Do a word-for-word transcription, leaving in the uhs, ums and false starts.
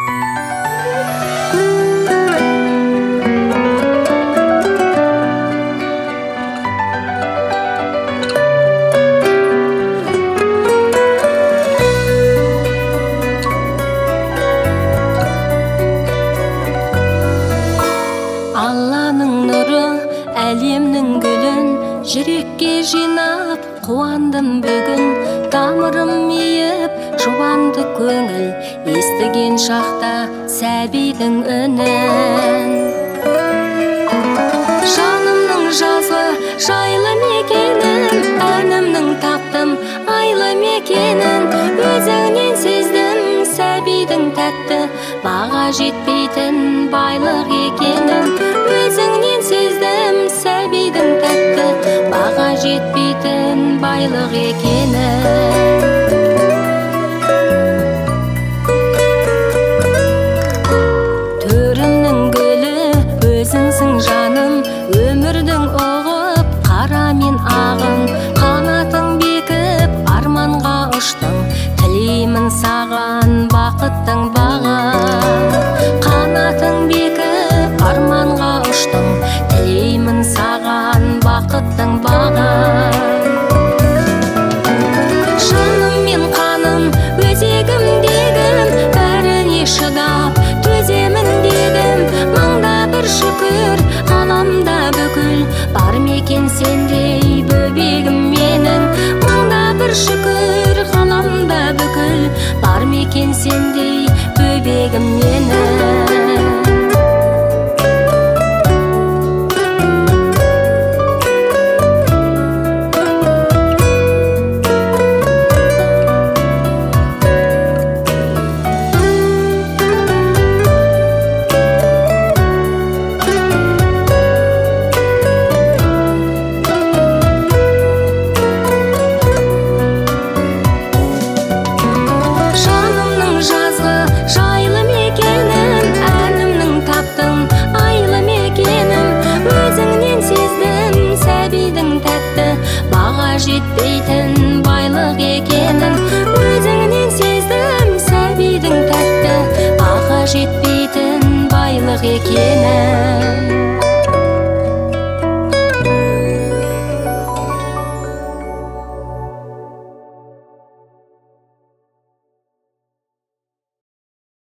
Әлемнің гүлін жүрекке жинап қуандым бүгін. Тамырым мейіп жуанды көңіл естіген шақта сәбидің үнін. Жанымның жазғы жайлы мекенін, әнімнің таптым айлы мекенін. Өзіңнен сездім сәбидің тәтті баға жетпейтін байлық екенін. Өзіңнен сездім сәбидің тәтті баға жетпейтін байлық екенін. Төрімнің гүлі өзіңсің жаным, өмірдің оғып қара мен ағын. Қанатың бекіп арманға ұштың, тілеймін саған бақыттың бағын. Қанатың бекіп арманға ұштың, тілеймін саған бақыттың бағын. Жаным мен қаным, өзегімдегім, бәріне шыдап төземін дедім. Мыңда бір шүкір, ғаламда бүкіл бар мекен сендей бөбегім менің. Мыңда бір шүкір, ғаламда бүкіл бар мекен сендей бөбегім менің. Жетпейтін байлық екенін, өзіңнен сездім сәбидің тәтті баға жетпейтін байлық екенін.